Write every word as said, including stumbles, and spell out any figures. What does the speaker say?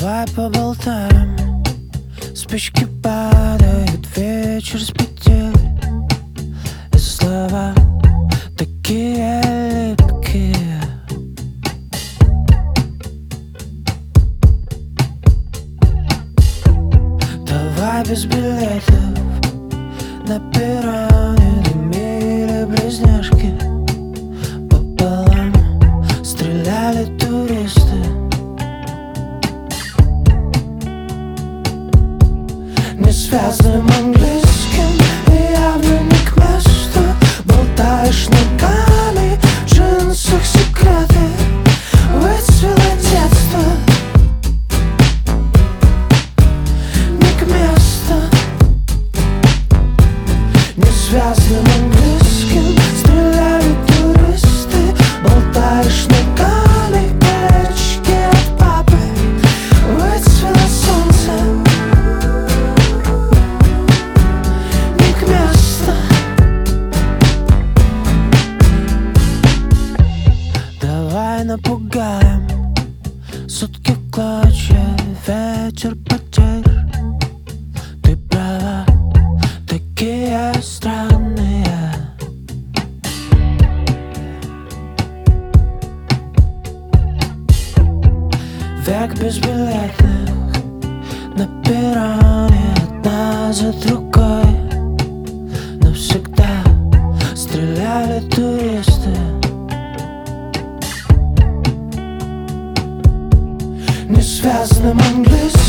Давай поболтаем. Спички падают, вечер спятил, и слова такие липкие. Давай без билетов на перроне дымили близняшки. Пополам стреляли туристы. Несвязным английским и явно не к месту. Болтаешь ногами, в джинсах секреты. Выцвело детство, не к месту. Несвязным английским стреляли туристы. Болтаешь ногами, пачки от папы. Выцвело солнце, напугаем. Сутки клочья, ветер потерь. Ты права, такие странные. Век без билетных на перроне, одна за другой. Навсегда стреляли туристы. Несвязным английским